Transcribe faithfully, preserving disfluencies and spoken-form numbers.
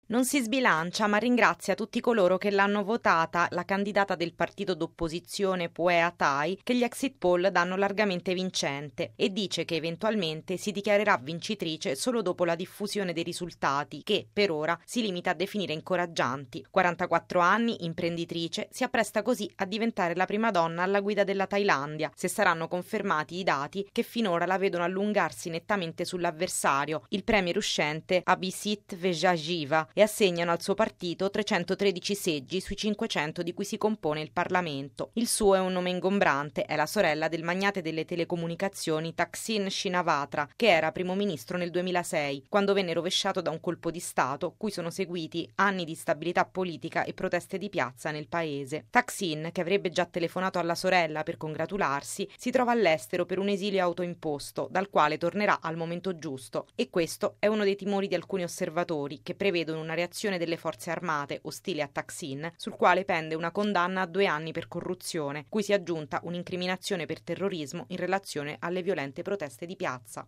Non si sbilancia, ma ringrazia tutti coloro che l'hanno votata, la candidata del partito d'opposizione Pheu Thai, che gli exit poll danno largamente vincente, e dice che eventualmente si dichiarerà vincitrice solo dopo la diffusione dei risultati, che per ora si limita a definire incoraggianti. quarantaquattro anni, imprenditrice, si appresta così a diventare la prima donna alla guida della Thailandia, se saranno confermati i dati che finora la vedono allungarsi nettamente sull'avversario, il premier uscente Abhisit Vejjajiva, e assegnano al suo partito trecentotredici seggi sui cinquecento di cui si compone il Parlamento. Il suo è un nome ingombrante, è la sorella del magnate delle telecomunicazioni Thaksin Shinawatra, che era primo ministro nel duemilasei, quando venne rovesciato da un colpo di Stato, cui sono seguiti anni di instabilità politica e proteste di piazza nel paese. Thaksin, che avrebbe già telefonato alla sorella per congratularsi, si trova all'estero per un esilio autoimposto, dal quale tornerà al momento giusto, e questo è uno dei timori di alcuni osservatori, che prevedono una reazione delle forze armate ostile a Thaksin, sul quale pende una condanna a due anni per corruzione, cui si è aggiunta un'incriminazione per terrorismo in relazione alle violente proteste di piazza.